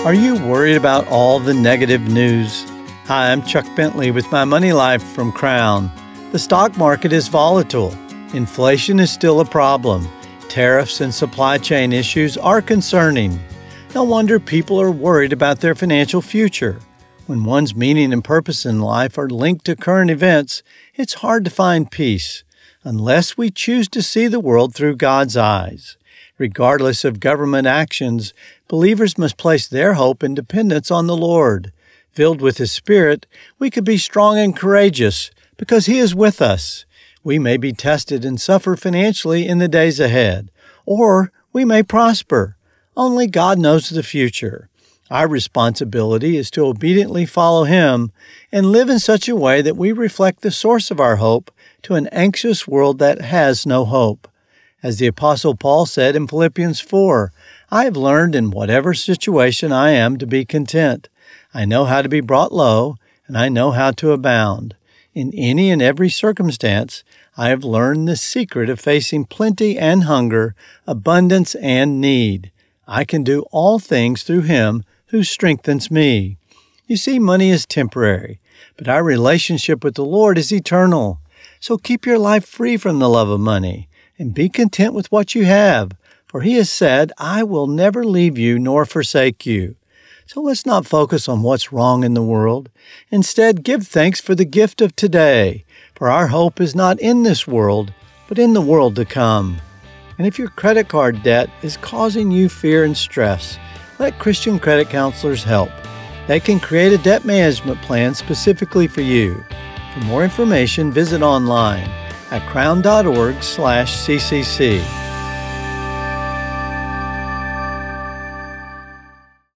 Are you worried about all the negative news? Hi, I'm Chuck Bentley with My Money Life from Crown. The stock market is volatile. Inflation is still a problem. Tariffs and supply chain issues are concerning. No wonder people are worried about their financial future. When one's meaning and purpose in life are linked to current events, it's hard to find peace, unless we choose to see the world through God's eyes. Regardless of government actions, believers must place their hope and dependence on the Lord. Filled with His Spirit, we could be strong and courageous because He is with us. We may be tested and suffer financially in the days ahead, or we may prosper. Only God knows the future. Our responsibility is to obediently follow Him and live in such a way that we reflect the source of our hope to an anxious world that has no hope. As the Apostle Paul said in Philippians 4, I have learned in whatever situation I am to be content. I know how to be brought low, and I know how to abound. In any and every circumstance, I have learned the secret of facing plenty and hunger, abundance and need. I can do all things through Him who strengthens me. You see, money is temporary, but our relationship with the Lord is eternal. So keep your life free from the love of money, and be content with what you have, for He has said, I will never leave you nor forsake you. So let's not focus on what's wrong in the world. Instead, give thanks for the gift of today, for our hope is not in this world, but in the world to come. And if your credit card debt is causing you fear and stress, let Christian credit counselors help. They can create a debt management plan specifically for you. For more information, visit online at crown.org/CCC.